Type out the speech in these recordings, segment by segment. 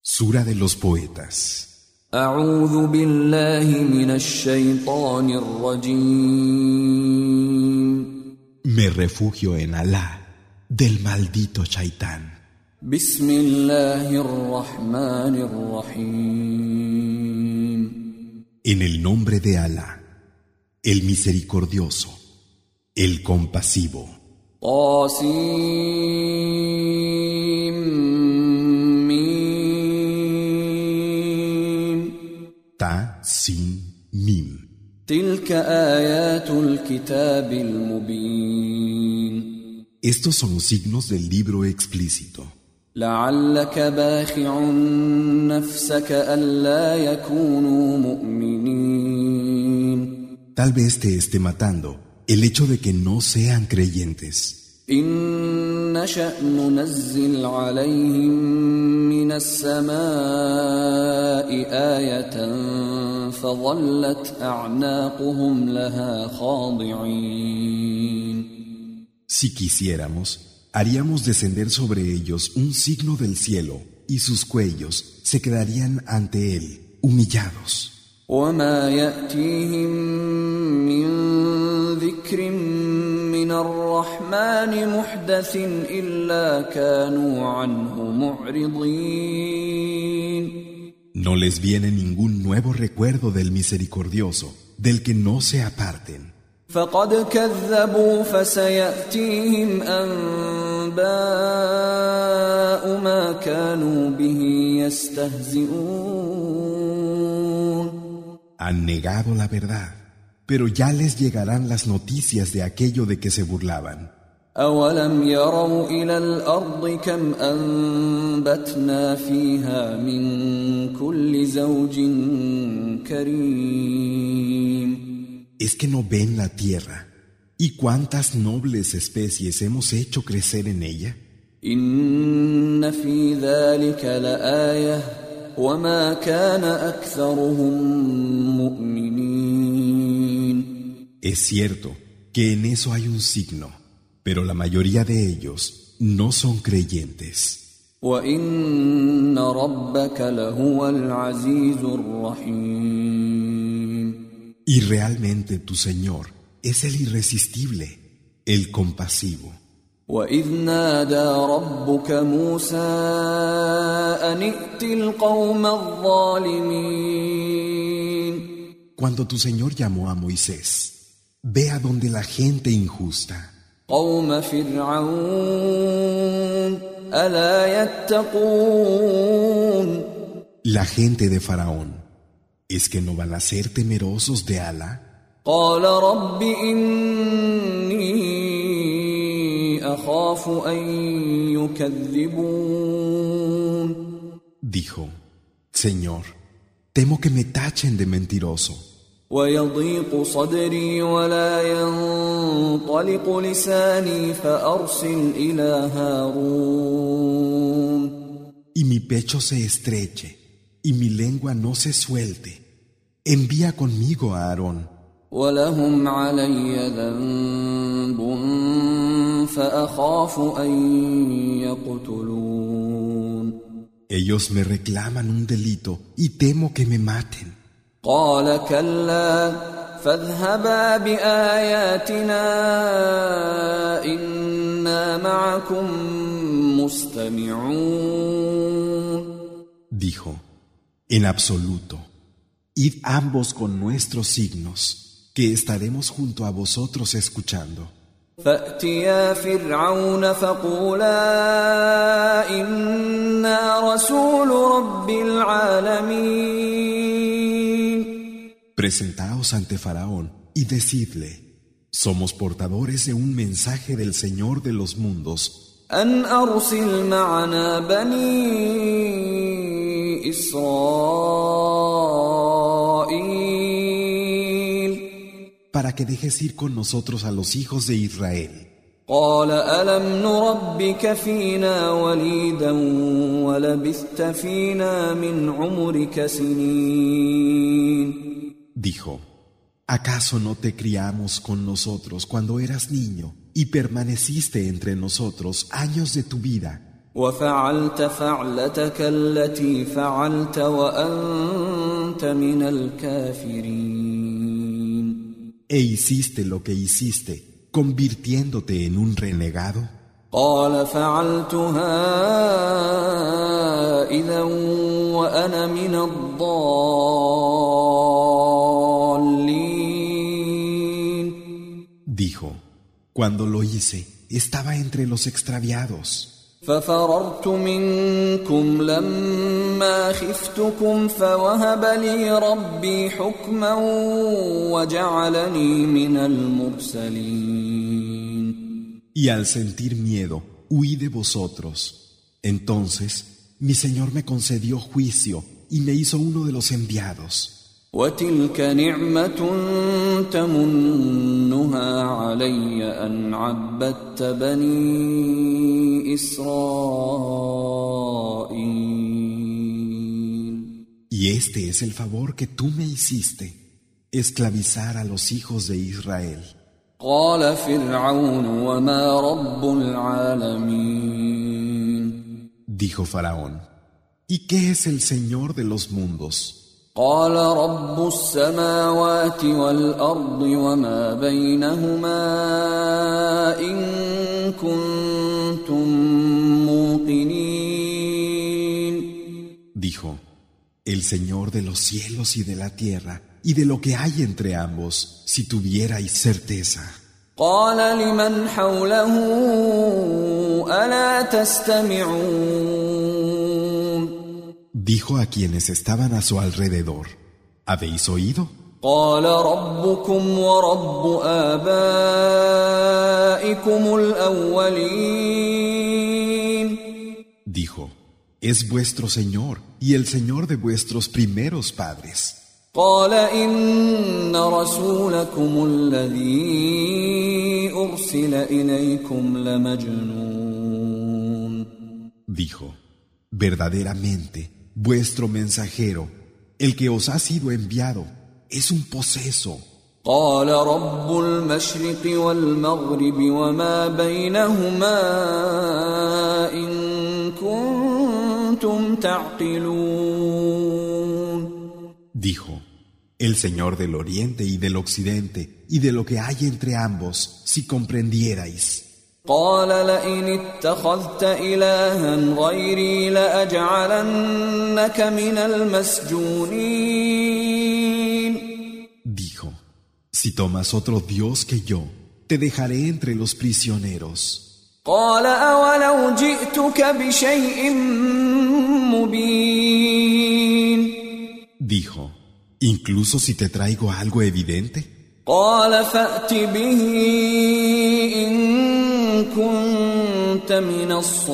Sura de los poetas. أعوذ بالله من الشيطان الرجيم. Me refugio en Alá, del maldito Shaitán. بسم الله الرحمن الرحيم. En el nombre de Alá, el misericordioso, el compasivo. Ta, sin, mim. تلك آيات الكتاب المبين. Estos son signos del libro explícito. لعلك باخع نفسك ألا يكونوا مؤمنين. Tal vez te esté matando el hecho de que no sean creyentes. إن نشأ ننزل عليهم من السماء آية فظلت أعناقهم لها خاضعين. Si quisiéramos, haríamos descender sobre ellos un signo del cielo y sus cuellos se quedarían ante él, humillados. وما يأتيهم من ذكر من الرحمن محدث إلا كانوا عنه معرضين. No les viene ningún nuevo recuerdo del misericordioso, del que no se aparten. فقد كذبوا فسيأتيهم أنباء ما كانوا به يستهزئون. Han negado la verdad, pero ya les llegarán las noticias de aquello de que se burlaban. أولم يروا إلى الأرض كم أنبتنا فيها من كل زوج كريم. ¿Es que no ven la tierra? ¿Y cuántas nobles especies hemos hecho crecer en ella? إن في ذلك لآية وما كان أكثرهم مؤمنين. Es cierto que en eso hay un signo, pero la mayoría de ellos no son creyentes. وإن ربك لهو العزيز الرحيم. Y realmente tu Señor es el irresistible, el compasivo. وإذ نادى ربك موسى أن ائت القوم الظالمين. Cuando tu Señor llamó a Moisés, ve a donde la gente injusta, قوم فرعون ألا يتقون. la gente de Faraón, ¿es que no van a ser temerosos de Alá? قال رب إني أخاف أن يكذبون. Dijo, Señor, temo que me tachen de mentiroso. ويضيق صدري ولا ينطلق لساني فأرسل إلى هارون. Y mi pecho se estreche, y mi lengua no se suelte. Envía conmigo a Aarón. ولهم علي ذنب فأخاف أن يقتلون. Ellos me reclaman un delito y temo que me maten. قال كلا فاذهبا بآياتنا إنا معكم مستمعون. Dijo, en absoluto, id ambos con nuestros signos, que estaremos junto a vosotros escuchando. فأتيا فرعون فقولا إنا رسول رب العالمين. Presentaos ante Faraón y decidle, somos portadores de un mensaje del Señor de los mundos. أن أرسل معنا بني إسرائيل. Para que dejes ir con nosotros a los hijos de Israel. قال ألم نربك فينا وليدا ولبثت فينا من عمرك سنين. Dijo, ¿acaso no te criamos con nosotros cuando eras niño y permaneciste entre nosotros años de tu vida? وفعلت فعلتك التي فعلت وأنت من الكافرين. E hiciste lo que hiciste, convirtiéndote en un renegado. قال فعلتها إذا وأنا من الضالين. Dijo, cuando lo hice, estaba entre los extraviados. ففررت منكم لما خفتكم فوهب لي ربي حكما وجعلني من المرسلين. Y al sentir miedo, huí de vosotros. Entonces, mi Señor me concedió juicio y me hizo uno de los enviados. وتلك نعمة تمنها علي أن عبدت بني إسرائيل. Y este es el favor que tú me hiciste, esclavizar a los hijos de Israel. قال فرعون وما رب العالمين. Dijo Faraón, ¿y qué es el Señor de los mundos? قال رب السماوات والأرض وما بينهما إن كنتم موقنين. Dijo, el Señor de los cielos y de la tierra y de lo que hay entre ambos, si tuvierais certeza. قال لمن حوله ألا تستمعون. Dijo a quienes estaban a su alrededor, ¿habéis oído? قال ربكم ورب آبائكم الأولين. Dijo, es vuestro Señor y el Señor de vuestros primeros padres. قال إن رسولكم الذي أرسل إليكم لمجنون. Dijo, verdaderamente, vuestro mensajero, el que os ha sido enviado, es un poseso. قال رب المشرق والمغرب وما بينهما إن كنتم تعقلون. Dijo, el Señor del Oriente y del Occidente y de lo que hay entre ambos, si comprendierais. قال لئن اتخذت إلها غيري لأجعلنك من المسجونين. Dijo, si tomas otro Dios que yo, te dejaré entre los prisioneros. قال أولو جئتك بشيء مبين. Dijo, incluso si te traigo algo evidente. قال فأت به إن كنت من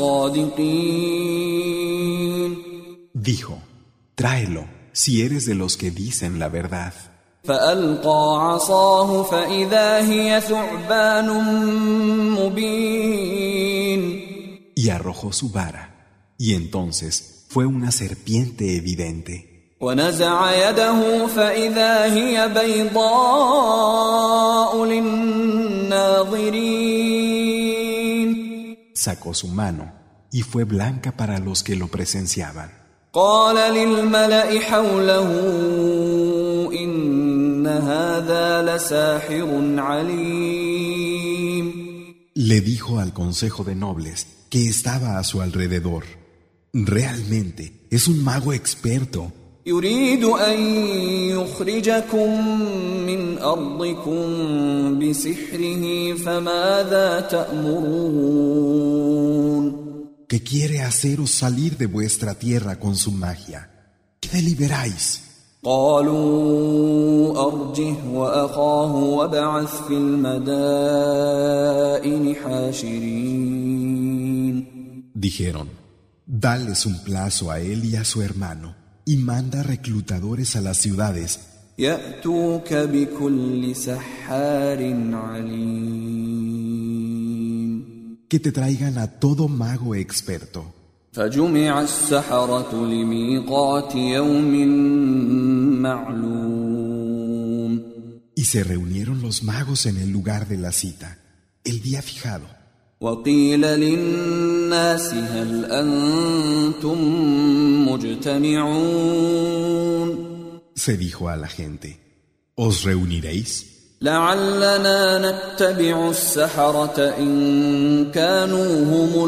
الصادقين. Dijo, tráelo, si eres de los que dicen la verdad. فألقى عصاه فإذا هي ثعبان مبين. Y arrojó su vara, y entonces fue una serpiente evidente. ونزع يده فإذا هي بيضاء للناظرين. Sacó su mano, y fue blanca para los que lo presenciaban. قال للملأ حوله إن هذا لساحر عليم. Le dijo al consejo de nobles que estaba a su alrededor, realmente es un mago experto. يريد أن يخرجكم من أرضكم بسحره فماذا تأمرون. Que quiere haceros salir de vuestra tierra con su magia. ¿Qué deliberáis? قالوا أرجه وأخاه وابعث في المدائن حاشرين. Dijeron, dales un plazo a él y a su hermano, y manda reclutadores a las ciudades يأتوك بكل سحار عليم. que te traigan a todo mago experto. فجمع السحرة لميقات يوم معلوم. Y se reunieron los magos en el lugar de la cita, el día fijado. وقيل للناس هل أنتم مجتمعون Se dijo a la gente, ¿os reuniréis? لعلنا نتبع السحرة إن كانوا هم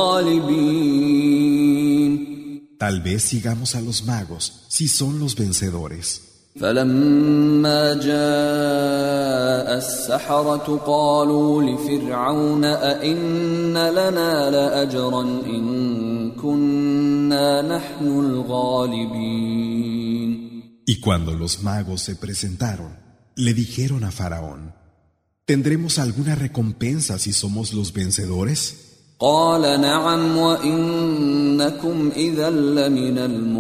الغالبين Tal vez sigamos a los magos, si son los vencedores. فلما جاء السحرة قالوا لفرعون أئن لنا لأجرا إن كنا نحن الغالبين. Y cuando los magos se presentaron, le dijeron a Faraón, ¿tendremos alguna recompensa si somos los vencedores? قال نعم وإنكم إذا لمن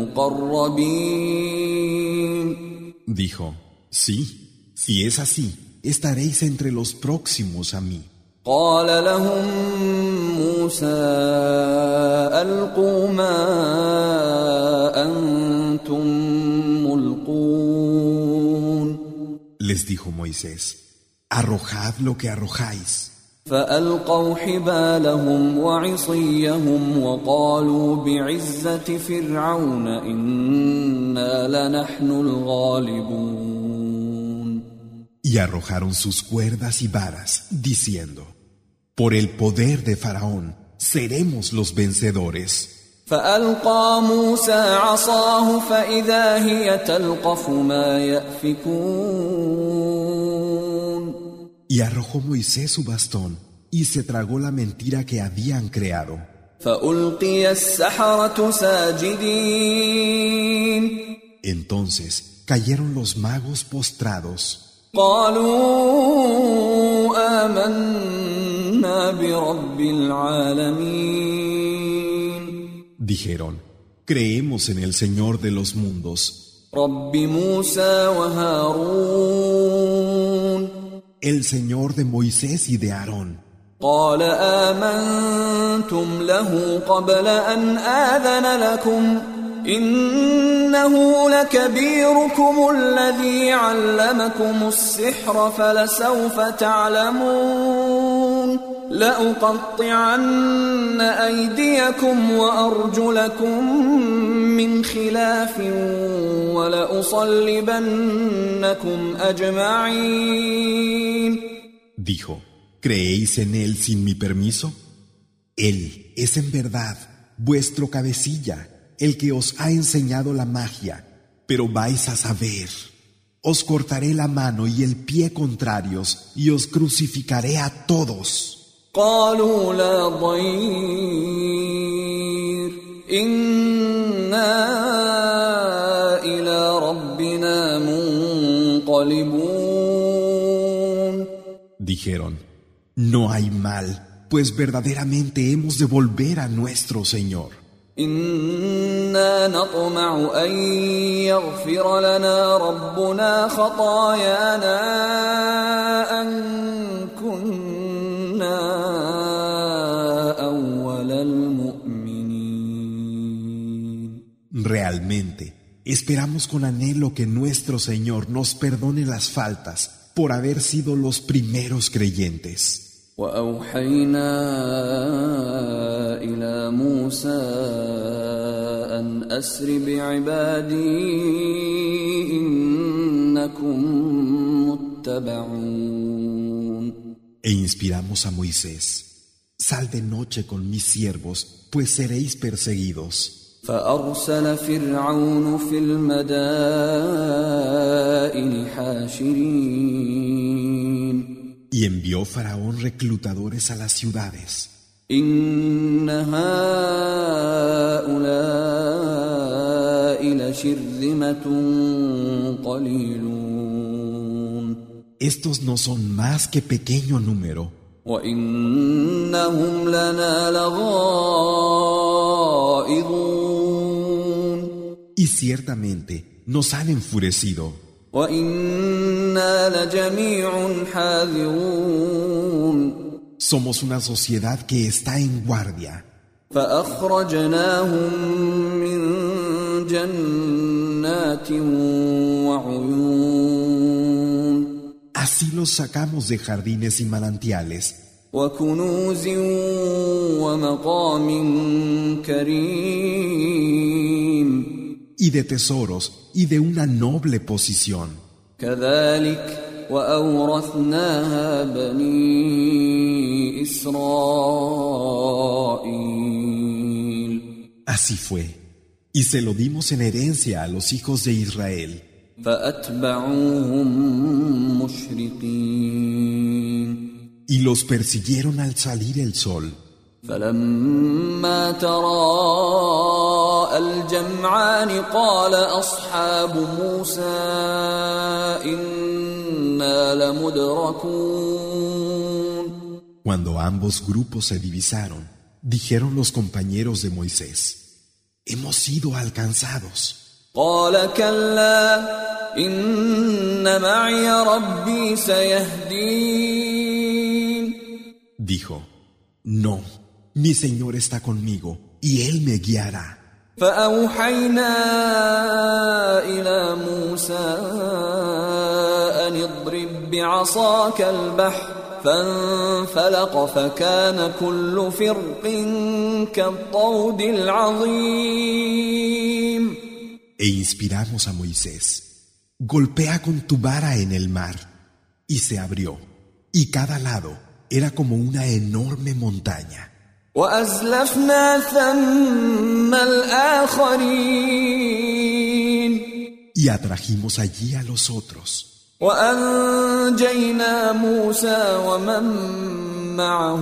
المقربين. Dijo, sí, si es así, estaréis entre los próximos a mí. قال لهم موسى ألقوا ما أنتم ملقون. Les dijo Moisés, arrojad lo que arrojáis. فألقوا حبالهم وعصيهم وقالوا بعزة فرعون إنا لنحن الغالبون. Y arrojaron sus cuerdas y varas, diciendo, por el poder de Faraón, seremos los vencedores. فألقى موسى عصاه فإذا هي تلقف ما يأفكون. Y arrojó Moisés su bastón, y se tragó la mentira que habían creado. فألقي السحرة ساجدين. Entonces cayeron los magos postrados. قالوا آمنا برب العالمين. Dijeron, creemos en el Señor de los mundos, رب موسى وهارون. el Señor de Moisés y de Aarón. قال آمنتم له قبل أن آذن لكم إنه لكبيركم الذي علمكم السحر فلسوف تعلمون لأقطعن أيديكم وأرجلكم من خلاف ولأصلبنكم أجمعين. Dijo, ¿creéis en él sin mi permiso? Él es en verdad vuestro cabecilla, el que os ha enseñado la magia, pero vais a saber. Os cortaré la mano y el pie contrarios y os crucificaré a todos. قالوا لا ضير إنا إلى ربنا منقلبون. Dijeron, no hay mal, pues verdaderamente hemos de volver a nuestro Señor. إنا نطمع أن يغفر لنا ربنا خطايانا أن كنا أول المؤمنين. Realmente, esperamos con anhelo que nuestro Señor nos perdone las faltas por haber sido los primeros creyentes. وأوحينا إلى موسى أن أسر بعبادي إنكم متبعون. E inspiramos a Moisés, sal de noche con mis siervos, pues seréis perseguidos. فأرسل فرعون في المدائن حاشرين. Y envió Faraón reclutadores a las ciudades. إن هؤلاء لشرذمة قليلون. Estos no son más que pequeño número. وإنهم لنا لغائظون. Y ciertamente nos han enfurecido. وإنا لجميع حاذرون. Somos una sociedad que está en guardia. فأخرجناهم من جنات وعيون. Así los sacamos de jardines y manantiales وكنوز ومقام كريم y de tesoros y de una noble posición. كذلك وأورثناها بني إسرائيل Así fue, y se lo dimos en herencia a los hijos de Israel. فأتبعوهم مشرقين Y los persiguieron al salir el sol. فلما تراءى الجمعان قال أصحاب موسى إنا لمدركون. Cuando ambos grupos se divisaron, dijeron los compañeros de Moisés: hemos sido alcanzados. قال كلا إن معي ربي سيهدين. Dijo: no, mi Señor está conmigo y Él me guiará. فأوحينا إلى موسى أن اضرب بعصاك البحر فانفلق فكان كل فرق كالطود العظيم. E inspiramos a Moisés: golpea con tu vara en el mar, y se abrió, y cada lado era como una enorme montaña. وأزلفنا ثم الآخرين. Y atrajimos allí a los otros. وأنجينا موسى ومن معه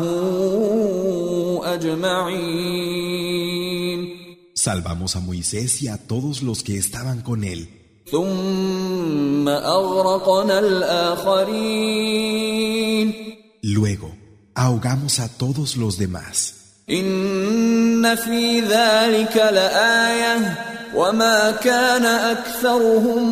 أجمعين. Salvamos a Moisés y a todos los que estaban con él. ثم أغرقنا الآخرين. Luego, ahogamos a todos los demás. إن في ذلك لآية وما كان أكثرهم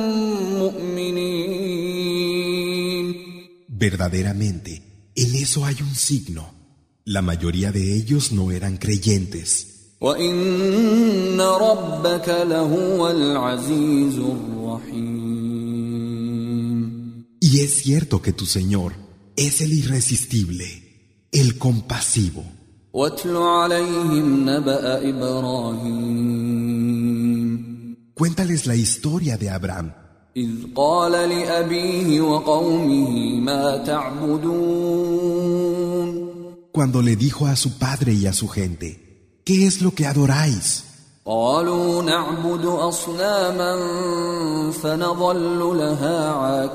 مؤمنين. Verdaderamente, en eso hay un signo. La mayoría de ellos no eran creyentes. وإن ربك لهو العزيز الرحيم. Y es cierto que tu Señor es el irresistible, el compasivo. واتل عليهم نبأ إبراهيم. Cuéntales la historia de Abraham, إذ قال لأبيه وقومه ما تعبدون. cuando le dijo a su padre y a su gente: ¿qué es lo que adoráis? قالوا نعبد أصناما فنظل لها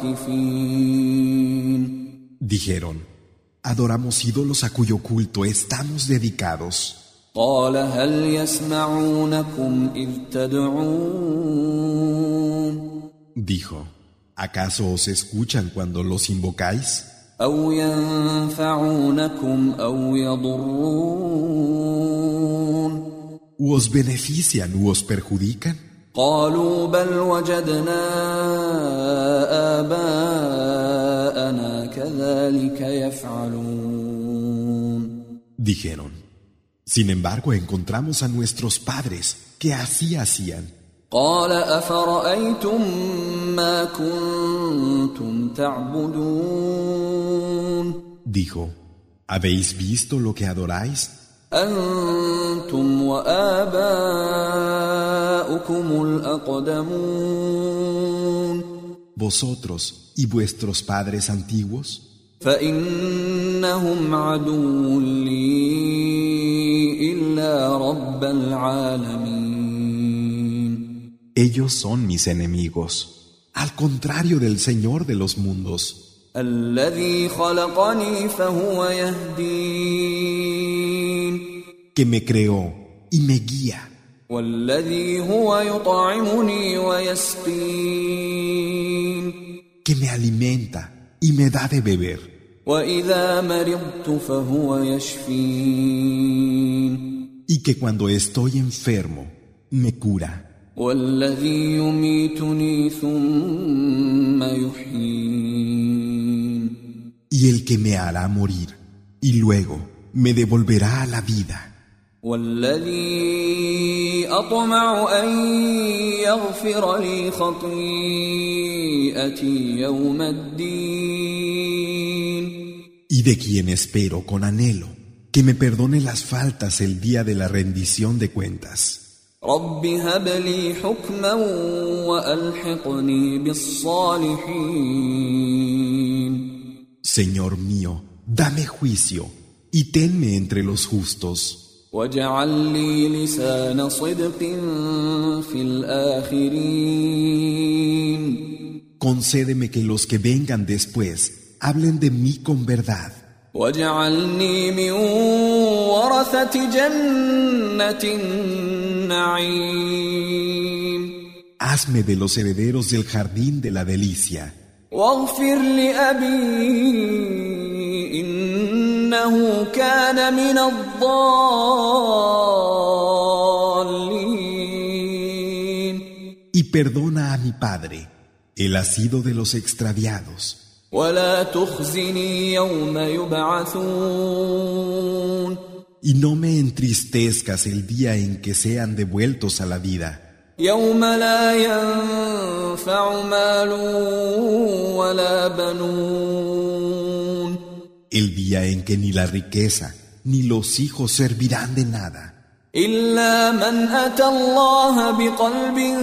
عاكفين. Dijeron: adoramos ídolos a cuyo culto estamos dedicados. قال هل يسمعونكم إذ تدعون. Dijo: ¿acaso os escuchan cuando los invocáis? أو ينفعونكم أو يضرون. ¿U os benefician u os perjudican? قالوا بل وجدنا آباءنا كذلك يفعلون. Dijeron: sin embargo, encontramos a nuestros padres que así hacían. قال أفرأيتم ما كنتم تعبدون. Dijo: ¿habéis visto lo que adoráis? أنتم وآباؤكم الأقدمون. Vosotros y vuestros padres antiguos. فإنهم عدو لي إلا رب العالمين. Ellos son mis enemigos, al contrario del Señor de los mundos, الذي خلقني فهو يهدين. que me creó y me guía, والذي هو يطعمني ويسقين. que me alimenta y me da de beber, وإذا مرضت فهو يشفين. y que cuando estoy enfermo me cura, والذي يميتني ثم يحيين. y el que me hará morir y luego me devolverá a la vida, والذي أطمع أن يغفر لي خطيئتي يوم الدين. y y de quien espero con anhelo que me perdone las faltas el día de la rendición de cuentas. رب هب لي حكما وألحقني بالصالحين. Señor mío, dame juicio y tenme entre los justos. واجعل لي لسان صدق في الآخرين. Concédeme que los que vengan después hablen de mí con verdad. واجعلني من ورثة جنة النعيم. Hazme de los herederos del jardín de la delicia. واغفر لأبي إنه كان من الضالين. Y perdona a mi padre, él ha sido de los extraviados. ولا تخزني يوم يبعثون. Y no me entristezcas el día en que sean devueltos a la vida. يوم لا ينفع مال ولا بنون. El día en que ni la riqueza ni los hijos servirán de nada. إلا من أتى الله بقلب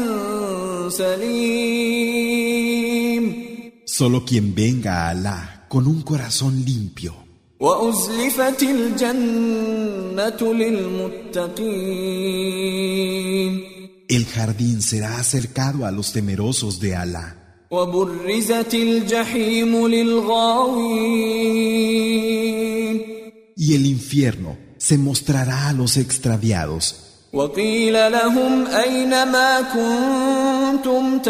سليم. Solo quien venga a Alá con un corazón limpio. وأزلفت الجنة للمتقين. El jardín será acercado a los temerosos de Alá. وبرزت الجحيم للغاوين. Y el infierno se mostrará a los extraviados. وقيل لهم أين ما كنتم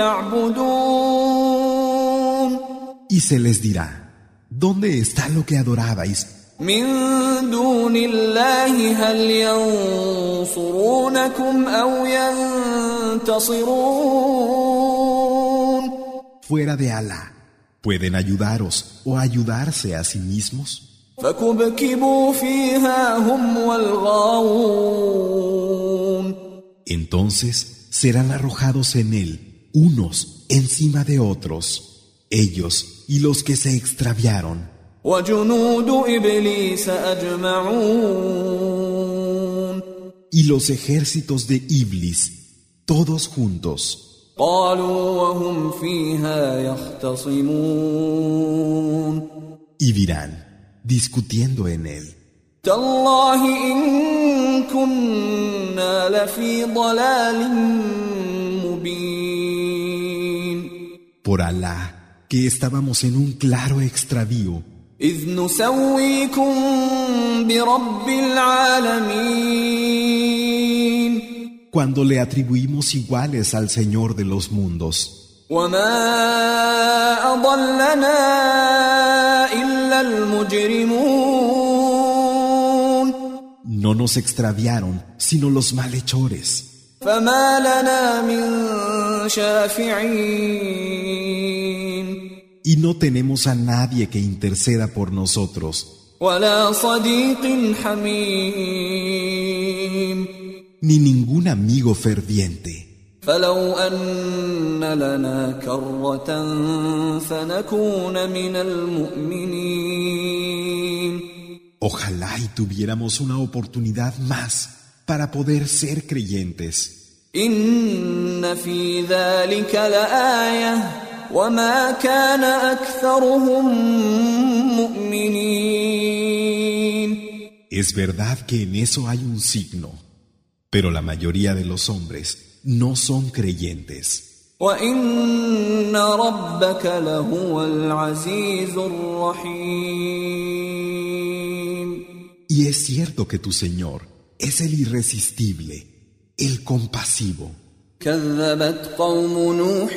تعبدون. Y se les dirá, ¿dónde está lo que adorabais? من دون الله هل ينصرونكم أو ينتصرون. Fuera de Alá, ¿pueden ayudaros o ayudarse a sí mismos? فكبكبوا فيها هم والغاوون. Entonces serán arrojados en él, unos encima de otros, ellos y los que se extraviaron. وجنود إبليس أجمعون. Y los ejércitos de Iblis, todos juntos. قالوا وهم فيها يختصمون. Y dirán, discutiendo en él, تالله إن كنا لفي ضلال مبين. por Alá, que estábamos en un claro extravío, إذ نسويكم برب العالمين. cuando le atribuimos iguales al Señor de los mundos. وما أضلنا إلا المجرمون. No nos extraviaron, sino los malhechores. فما لنا من شافعين. Y no tenemos a nadie que interceda por nosotros, ولا صديق حميم. ni ningún amigo ferviente. فلو أن لنا كرة فنكون من المؤمنين. Ojalá y tuviéramos una oportunidad más para poder ser creyentes. إن في ذلك لآية وما كان أكثرهم مؤمنين. Es verdad que en eso hay un signo, pero la mayoría de los hombres no son creyentes. وإن ربك لهو العزيز الرحيم. Y es cierto que tu Señor es el irresistible, el compasivo. كذبت قوم نوح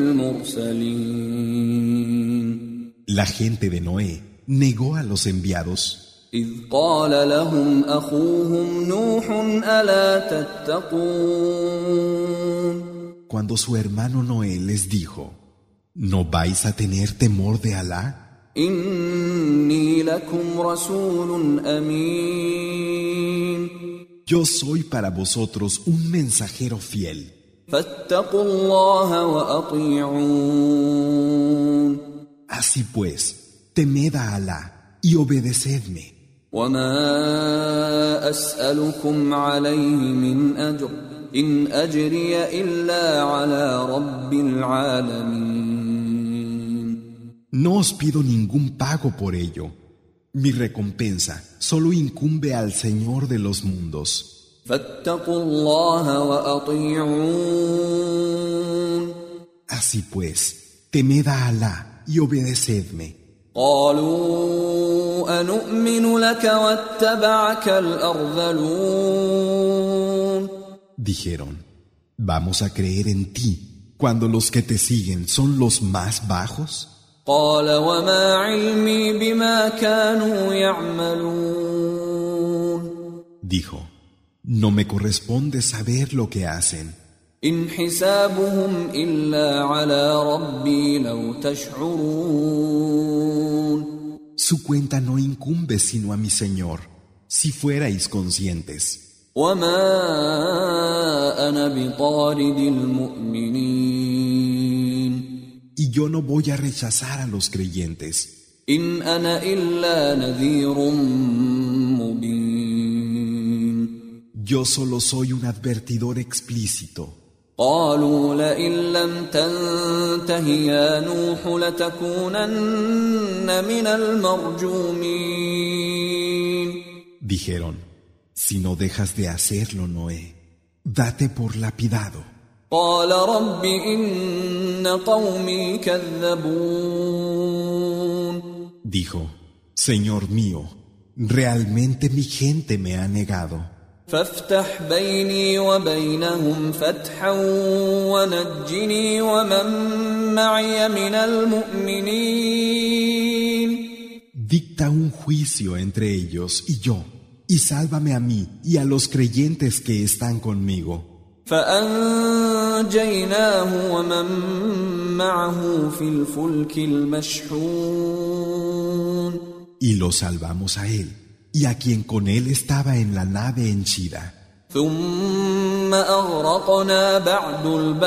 المرسلين. La gente de Noé negó a los enviados إذ قال لهم أخوهم نوح ألا تتقون. cuando su hermano Noé les dijo, ¿no vais a tener temor de Alá? إني لكم رسول أمين. Yo soy para vosotros un mensajero fiel. فاتقوا الله وأطيعون. Así pues, temed a Alá y obedecedme. وما أسألكم عليه من أجر إن أجري إلا على رب العالمين. No os pido ningún pago por ello. Mi recompensa solo incumbe al Señor de los mundos. فاتقوا الله وأطيعون. Así pues, temed a Alá y obedecedme. قالوا أنؤمن لك واتبعك الأرذلون. Dijeron, ¿vamos a creer en ti cuando los que te siguen son los más bajos? قال وما علمي بما كانوا يعملون. Dijo, no me corresponde saber lo que hacen. إن حسابهم إلا على ربي لو تشعرون. Su cuenta no incumbe sino a mi Señor, si fuerais conscientes. وما أنا بطارد المؤمنين. Y yo no voy a rechazar a los creyentes. إن أنا إلا نذير مبين. Yo solo soy un advertidor explícito. قالوا لئن لم تنته يا نوح لتكونن من المرجومين. Dijeron, si no dejas de hacerlo, Noé, date por lapidado. قال رب إن قومي كذبون. Dijo, Señor mío, realmente mi gente me ha negado. فافتح بيني وبينهم فتحا ونجني ومن معي من المؤمنين. Dicta un juicio entre ellos y yo, y sálvame a mí y a los creyentes que están conmigo. فأنجيناه ومن معه في الفلك المشحون. Y lo salvamos a él, y a quien con él estaba en la nave henchida. ثم أغرقنا بعد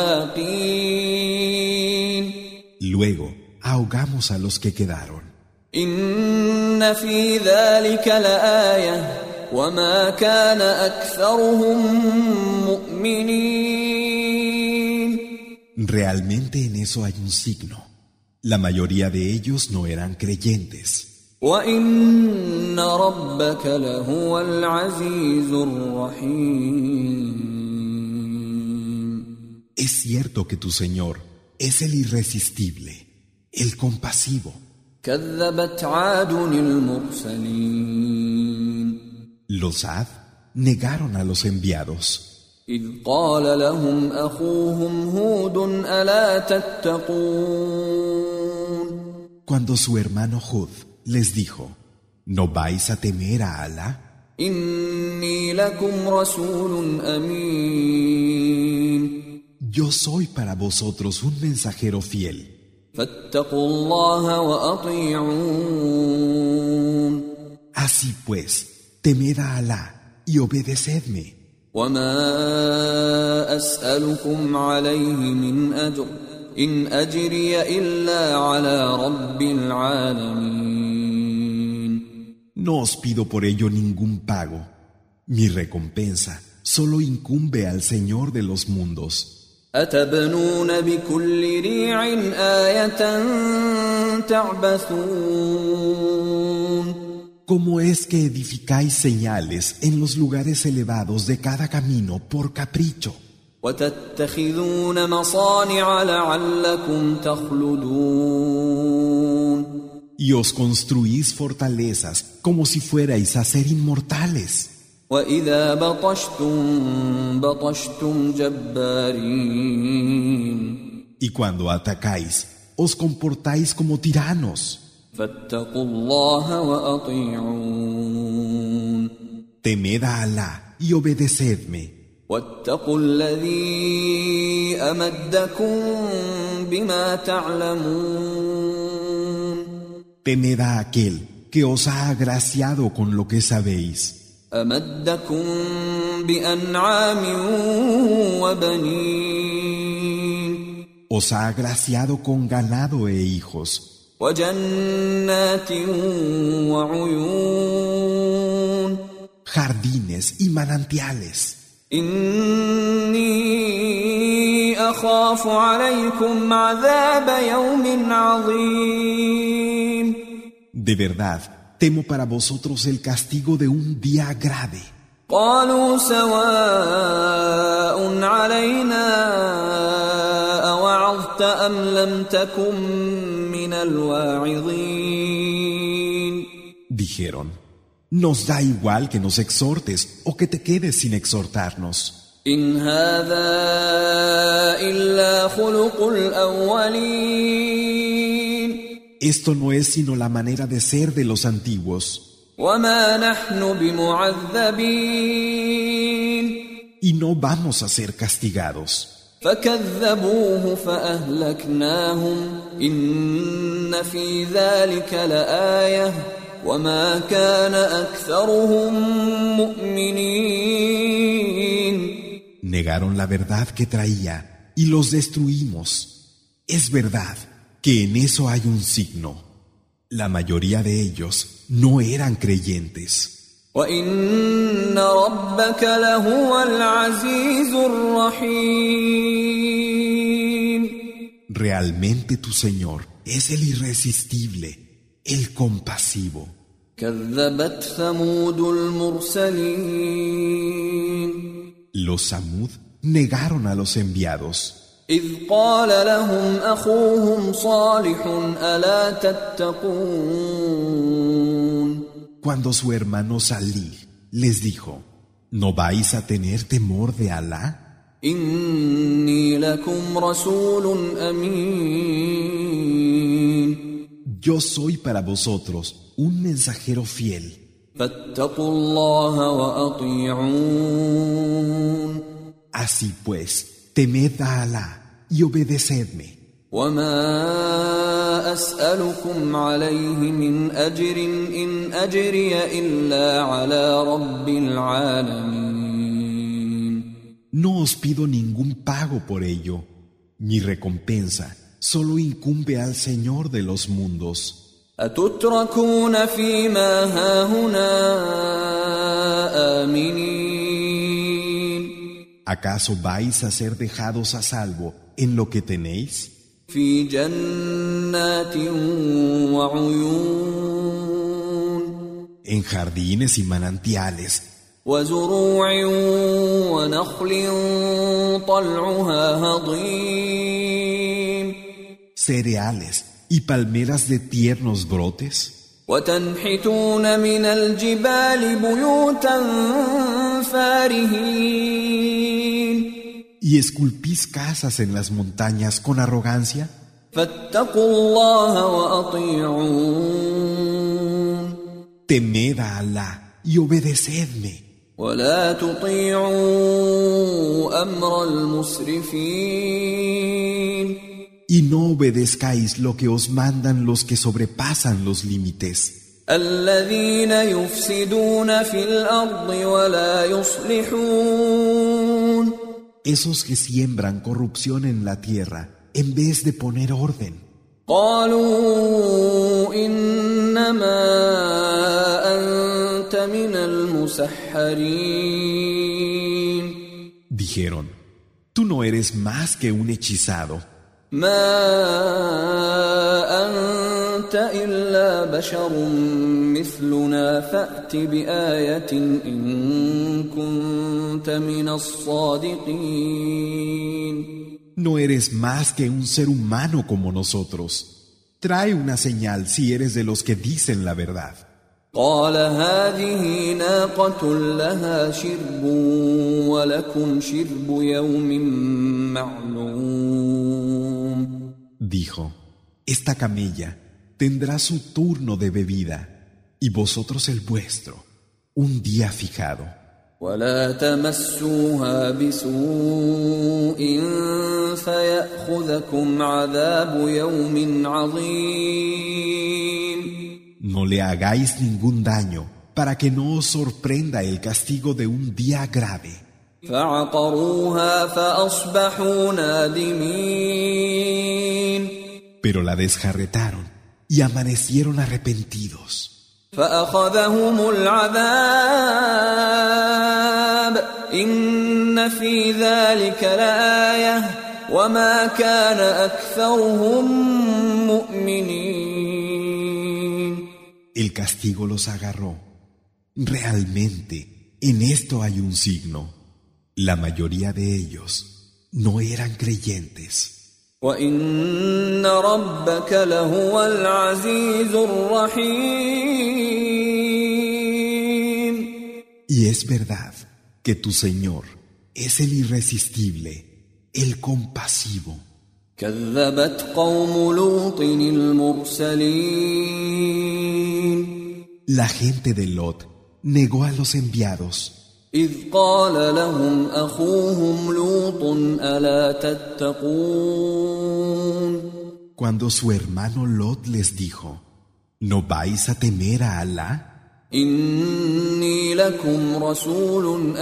الباقين. Luego ahogamos a los que quedaron. إن في ذلك لآية وما كان أكثرهم مؤمنين. Realmente en eso hay un signo. La mayoría de ellos no eran creyentes. وإن ربك لهو العزيز الرحيم. Es cierto que tu Señor es el irresistible, el compasivo. كذبت عاد المرسلين. Los Ad negaron a los enviados. إذ قال لهم أخوهم هود ألا تتقون. Cuando su hermano Hud les dijo, ¿no vais a temer a Alá? إني لكم رسول أمين. Yo soy para vosotros un mensajero fiel. فاتقوا الله وأطيعون. Así pues, temed a Alá y obedecedme. وما أسألكم عليه من أجر إن أجري إلا على رب العالمين. No os pido por ello ningún pago. Mi recompensa solo incumbe al Señor de los mundos. أتبنون بكل ريع آية تعبثون. ¿Cómo es que edificáis señales en los lugares elevados de cada camino por capricho? وتتخذون مصانع لعلكم تخلدون. Y os construís fortalezas como si fuerais a ser inmortales. وإذا بطشتم بطشتم جبارين. Y cuando atacáis, os comportáis como tiranos. فاتقوا الله وأطيعون. Temed a Alá y obedecedme. واتقوا الذي أمدكم بما تعلمون. Temed a aquel que os ha agraciado con lo que sabéis. أمدكم بأنعام وبنين. Os ha agraciado con ganado e hijos. وجنات وعيون jardines y manantiales. إني أخاف عليكم عذاب يوم عظيم. De verdad, temo para vosotros el castigo de un día grave. قالوا سواء علينا أوعظت أم لم تكن من الواعظين. Dijeron, nos da igual que nos exhortes o que te quedes sin exhortarnos. إن هذا إلا خلق الأولين. Esto no es sino la manera de ser de los antiguos. وما نحن بمعذبين. Y no vamos a ser castigados. فكذبوه فأهلكناهم إن في ذلك لآية وما كان أكثرهم مؤمنين. Negaron la verdad que traía y los destruimos. Es verdad que en eso hay un signo. La mayoría de ellos no eran creyentes. وَإِنَّ رَبَّكَ لَهُوَ الْعَزِيزُ الرَّحِيمُ. Realmente tu Señor es el irresistible, el compasivo. كَذَّبَتْ ثَمُودُ الْمُرْسَلِينَ. Los Samud negaron a los enviados. إِذْ قَالَ لَهُمْ أَخُوهُمْ صَالِحٌ أَلَا تَتَّقُونَ. Cuando su hermano Salih les dijo, ¿no vais a tener temor de Alá? إِنِّي لَكُمْ رَسُولٌ أَمِينٌ. Yo soy para vosotros un mensajero fiel. فَاتَّقُوا اللَّهَ وَأَطِيعُونِ. Así pues, temed a Alá y obedecedme. وَمَا أَسْأَلُكُمْ عَلَيْهِ مِنْ أَجْرٍ إِنْ أَجْرِيَ إِلَّا عَلَى رَبِّ الْعَالَمِينَ. No os pido ningún pago por ello. Mi recompensa solo incumbe al Señor de los mundos. أَتُتْرَكُونَ فِي مَا هَاهُنَا آمِنِينَ. ¿Acaso vais a ser dejados a salvo en lo que tenéis? في جنات وعيون. En jardines y manantiales. وزروع ونخل طلعها هضيم. Cereales y palmeras de tiernos brotes. وتنحتون من الجبال بيوتا فارهين. ¿Y esculpís casas en las montañas con arrogancia? فاتقوا الله وأطيعون. Temed a Alá y obedecedme. ولا تطيعوا أمر المسرفين. Y no obedezcáis lo que os mandan los que sobrepasan los límites. الذين يفسدون في الأرض ولا يصلحون. Esos que siembran corrupción en la tierra en vez de poner orden. قالوا إنما أنت من المسحرين. Dijeron, tú no eres más que un hechizado. ما أنت إلا بشر مثلنا فأت بآية إن كنت من الصادقين. No eres más que un ser humano como nosotros. Trae una señal si eres de los que dicen la verdad. قال هذه ناقة لها شرب ولكم شرب يوم معلوم. Dijo, esta camella tendrá su turno de bebida y vosotros el vuestro, un día fijado. ولا تمسوها بسوء فيأخذكم عذاب يوم عظيم. No le hagáis ningún daño para que no os sorprenda el castigo de un día grave. فعقروها فأصبحوا نادمين. Pero la desjarretaron y amanecieron arrepentidos. فأخذهم العذاب إن في ذلك لآية وما كان أكثرهم مؤمنين. El castigo los agarró. Realmente, en esto hay un signo. La mayoría de ellos no eran creyentes. وَإِنَّ رَبَّكَ لَهُوَ الْعَزِيزُ الرَّحِيمُ. Y es verdad que tu Señor es el irresistible, el compasivo. كَذَّبَتْ قَوْمُ لُوطٍ الْمُرْسَلِينَ. La gente de Lot negó a los enviados. إذ قال لهم أخوهم لوط ألا تتقون. Cuando su hermano Lot les dijo, ¿no vais a temer a Alá? إني لكم رسول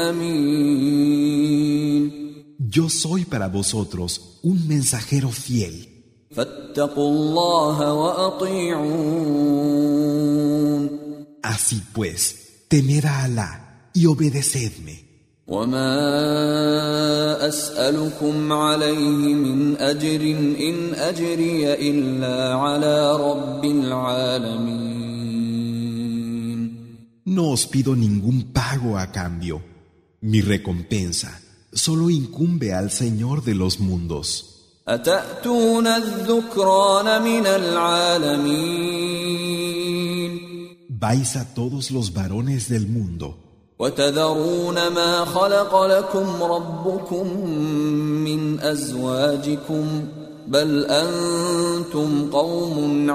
أمين. Yo soy para vosotros un mensajero fiel. فاتقوا الله وأطيعون. Así pues, temed a Alá y obedecedme. وما أسألكم عليه من أجر إن أجري إلا على رب العالمين. No os pido ningún pago a cambio. Mi recompensa solo incumbe al Señor de los mundos. أتأتون الذكران من العالمين. Vais a todos los varones del mundo. وتذرون ما خلق لكم ربكم من أزواجكم بل أنتم قوم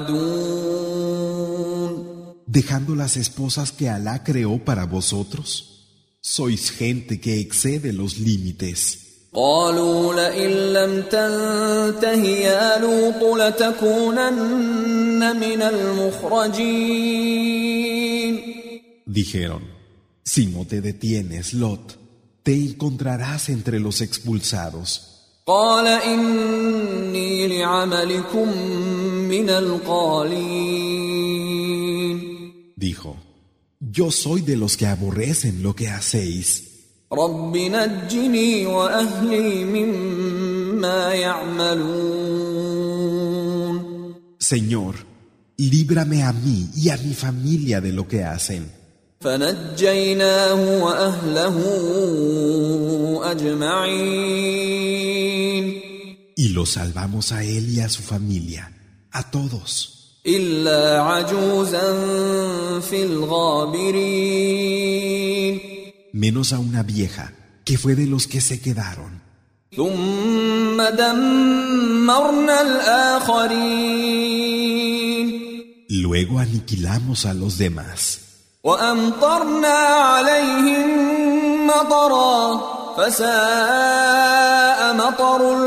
عادون. Dejando las esposas que Alá creó para vosotros, sois gente que excede los límites. قالوا لئن لم تنته يا لوط لتكونن من المخرجين. Dijeron, si no te detienes, Lot, te encontrarás entre los expulsados. قال إني لعملكم من القالين. Dijo, yo soy de los que aborrecen lo que hacéis. رب نجني وأهلي مما يعملون. Señor, líbrame a mí y a mi familia de lo que hacen. فنجيناه وأهله أجمعين. Y lo salvamos a él y a su familia, a todos. إلا عجوزا في الغابرين. Menos a una vieja, que fue de los que se quedaron. ثم دمرنا الآخرين. Luego aniquilamos a los demás. وأمطرنا عليهم مطرا فساء مطر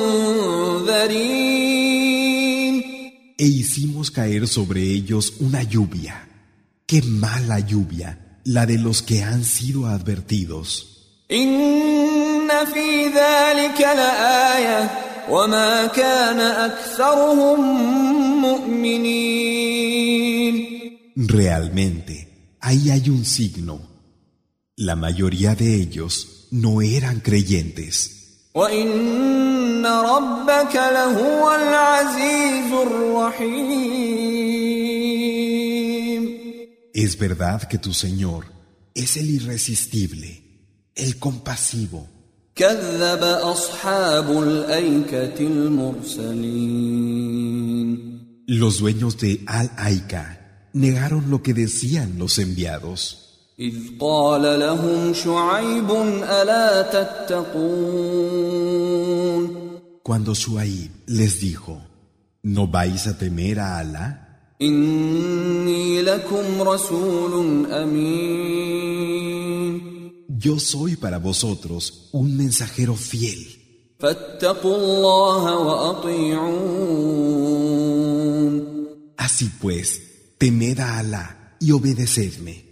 المنذرين. E hicimos caer sobre ellos una lluvia. ¡Qué mala lluvia! La de los que han sido advertidos. إن في ذلك لآية وما كان أكثرهم مؤمنين. Realmente, ahí hay un signo. La mayoría de ellos no eran creyentes. وإن ربك لهو العزيز الرحيم. Es verdad que tu Señor es el irresistible, el compasivo. كذب أصحاب الأيكة المرسلين. Los dueños de Al-Aika negaron lo que decían los enviados. إذ قال لهم شعيب ألا تتقون. Cuando Shuaib les dijo, ¿no vais a temer a Alá? إني لكم رسول أمين. Yo soy para vosotros un mensajero fiel. فاتقوا الله وأطيعون. Así pues, temed a Alá y obedecedme.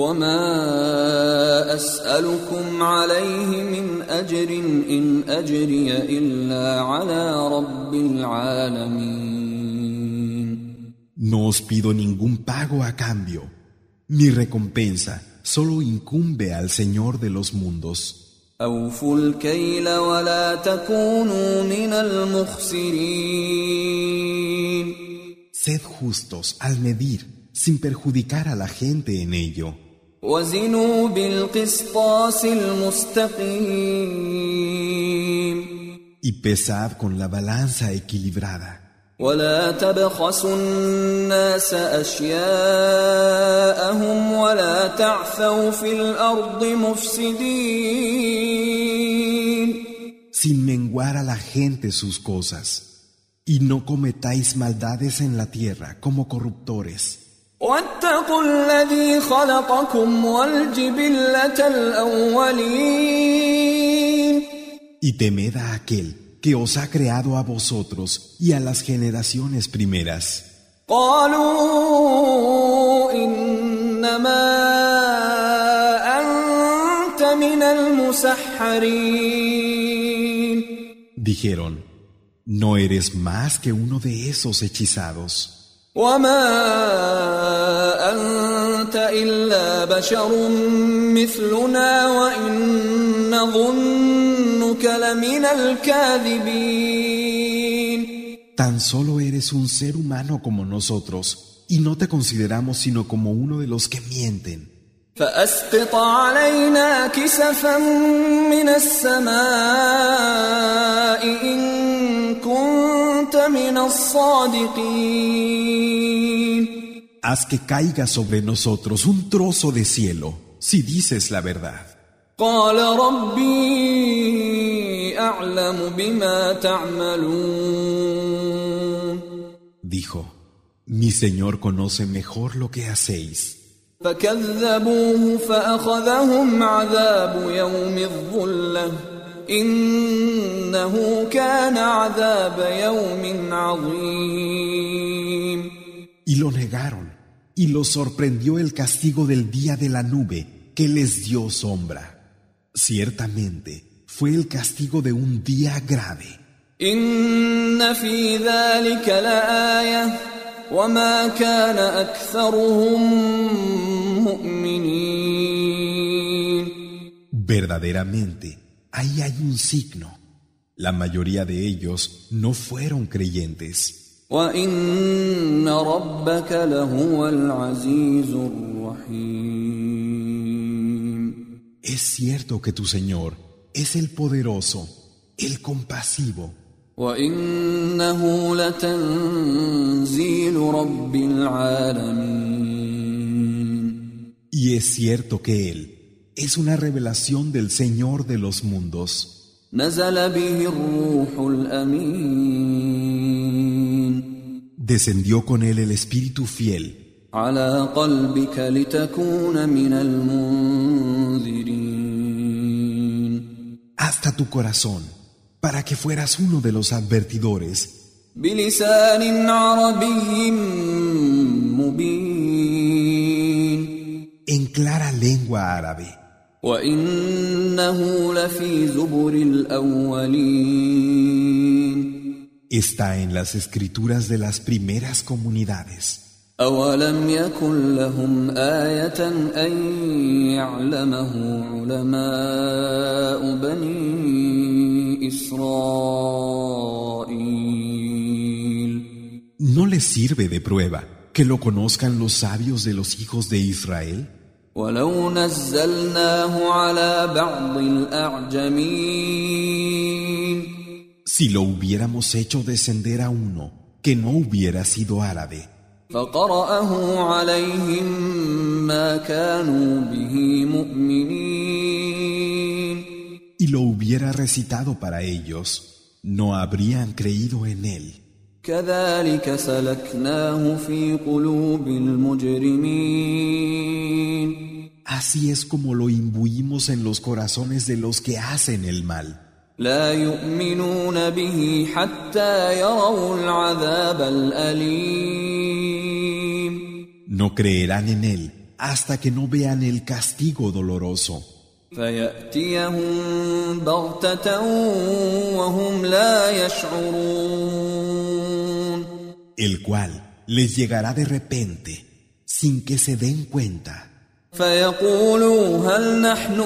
وما أسألكم عليه من أجر إن أجري إلا على رب العالمين. No os pido ningún pago a cambio. Mi recompensa solo incumbe al Señor de los mundos. أوفوا الكيل ولا تكونوا من المخسرين. Sed justos al medir, sin perjudicar a la gente en ello. وزنوا بالقسطاس المستقيم. Y pesad con la balanza equilibrada. ولا تبخسوا الناس أشياءهم ولا تعثوا في الأرض مفسدين. Sin menguar a la gente sus cosas. Y no cometáis maldades en la tierra como corruptores. واتقوا الذي خلقكم والجبلة الأولين. Y temed a aquel que os ha creado a vosotros y a las generaciones primeras. قالوا إنما أنت من المسحرين. Dijeron, no eres más que uno de esos hechizados. وما أنت إلا بشر مثلنا وإن نظنك لمن الكاذبين. Tan solo eres un ser humano como nosotros y no te consideramos sino como uno de los que mienten. فأسقط علينا كسفا من السماء إن كنت من الصادقين. Haz que caiga sobre nosotros un trozo de cielo, si dices la verdad. قال ربي أعلم بما تعملون. Dijo, mi Señor conoce mejor lo que hacéis. فكذبوه فأخذهم عذاب يوم الظلة إنه كان عذاب يوم عظيم. Y lo negaron, y los sorprendió el castigo del día de la nube que les dio sombra. Ciertamente fue el castigo de un día grave. إن في ذلك لآية وما كان أكثرهم مؤمنين. Verdaderamente, ahí hay un signo. La mayoría de ellos no fueron creyentes. وإن ربك لهو العزيز الرحيم. Es cierto que tu Señor es el poderoso, el compasivo. وإنه لتنزيل رب العالمين. Y es cierto que Él es una revelación del Señor de los mundos. نزل به الروح الأمين. Descendió con Él el Espíritu fiel. على قلبك لتكون من المنذرين. Hasta tu corazón, para que fueras uno de los advertidores. بلسان عربي مبين. En clara lengua árabe. وإنه لفي زبر الأولين. Está en las escrituras de las primeras comunidades. أولم يكن لهم آية أن يعلمه علماء بني إسرائيل. ¿No les sirve de prueba que lo conozcan los sabios de los hijos de Israel? ولو نزلناه على بعض الأعجمين. Si lo hubiéramos hecho descender a uno que no hubiera sido árabe. فقرأه عليهم ما كانوا به مؤمنين. Y lo hubiera recitado para ellos, no habrían creído en él. كذلك سلكناه في قلوب المجرمين. Así es como lo imbuimos en los corazones de los que hacen el mal. لا يؤمنون به حتى يروا العذاب الأليم. No creerán en él hasta que no vean el castigo doloroso. فيأتيهم بغتة وهم لا يشعرون. El cual les llegará de repente, sin que se den cuenta. فيقولوا هل نحن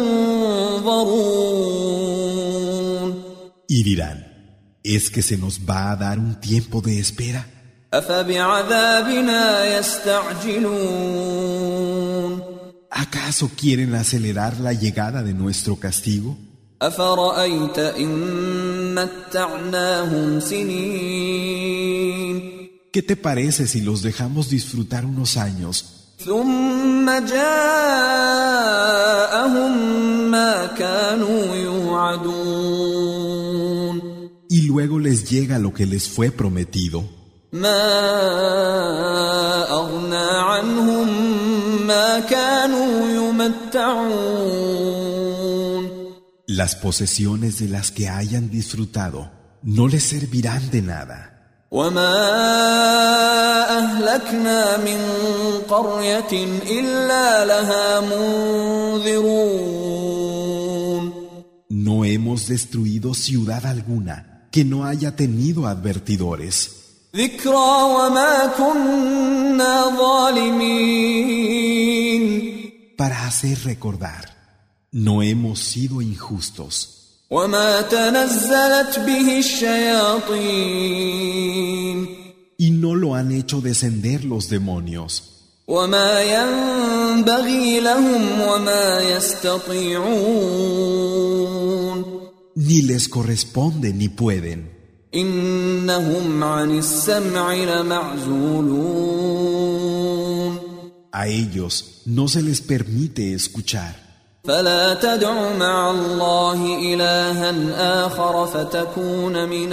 منظرون Y dirán, ¿es que se nos va a dar un tiempo de espera? أفبعذابنا يستعجلون ¿Acaso quieren acelerar la llegada de nuestro castigo? أفرأيت إن متعناهم سنين ¿Qué te parece si los dejamos disfrutar unos años ثم جاءهم ما كانوا يوعدون y luego les llega lo que les fue prometido? ما أغنى عنهم ما كانوا يمتعون Las posesiones de las que hayan disfrutado no les servirán de nada. وما أهلكنا من قرية إلا لها منذرون No hemos destruido ciudad alguna que no haya tenido advertidores. ذكرى وما كنا ظالمين Para hacer recordar, no hemos sido injustos. وما تنزلت به الشياطين Y no lo han hecho descender los demonios. وما ينبغي لهم وما يستطيعون Ni les corresponde ni pueden. إنهم عن السمع لمعزولون A ellos no se les permite escuchar. فلا تدع مع الله إلها آخر فتكون من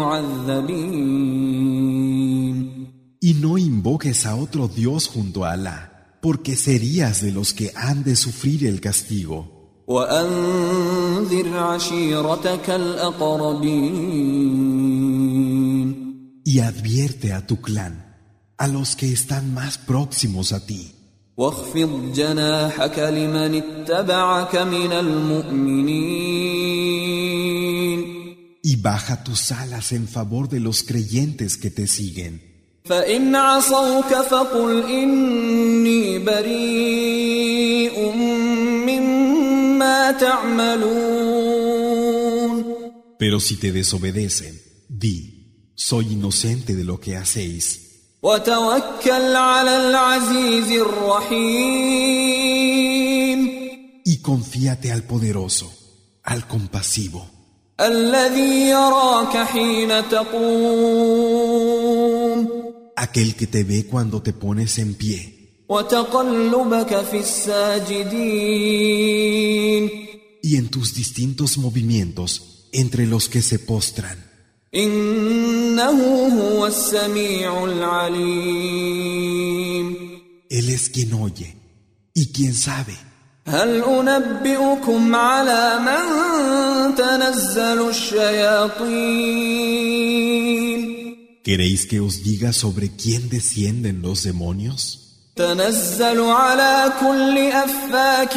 المعذبين Y no invoques a otro Dios junto a Alá, porque serías de los que han de sufrir el castigo. وأنذر عشيرتك الأقربين Y advierte a tu clan, a los que están más próximos a ti. واخفض جناحك لمن اتبعك من المؤمنين Y baja tus alas en favor de los creyentes que te siguen. فإن عصوك فقل إني بريء مما تعملون Pero si te desobedecen, di, soy inocente de lo que hacéis. وتوكل على العزيز الرحيم Y confíate al poderoso, al compasivo, الذي يراك حين تقوم aquel que te ve cuando te pones en pie وتقلبك في الساجدين y en tus distintos movimientos entre los que se postran. إنه هو السميع العليم Él es quien oye y quien sabe. هل أنبئكم على من تنزل الشياطين ¿Queréis que os diga sobre quién descienden los demonios? تنزل على كل أفاك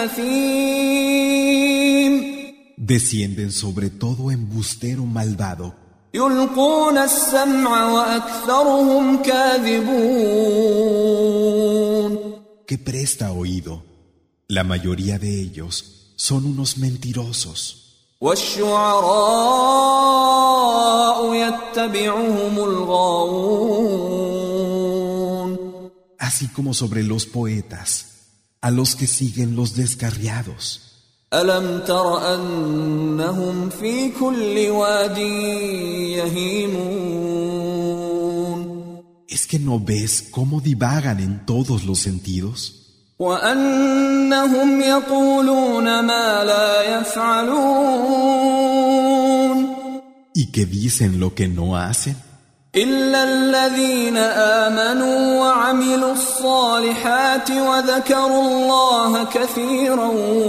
أثيم Descienden sobre todo embustero malvado يلقون السمع وأكثرهم كاذبون que presta oído. La mayoría de ellos son unos mentirosos. والشعراء يتبعهم الغاوون Así como sobre los poetas, a los que siguen los descarriados. ألم تر أنهم في كل واد يهيمون ¿Es que no ves cómo divagan en todos los sentidos? وأنهم يقولون ما لا يفعلون ¿Y que dicen lo que no hacen? إلا الذين آمنوا وعملوا الصالحات وذكروا الله كثيرا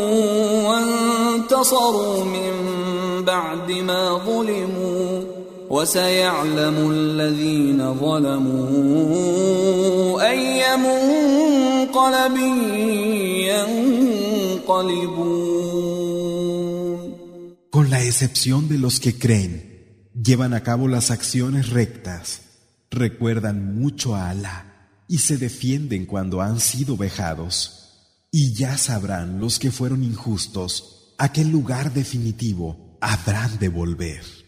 وانتصروا من بعد ما ظلموا وسيعلم الذين ظلموا أي منقلب ينقلبون. Con la excepción de los que creen, llevan a cabo las acciones rectas, recuerdan mucho a Alá y se defienden cuando han sido vejados. Y ya sabrán los que fueron injustos a qué lugar definitivo habrán de volver.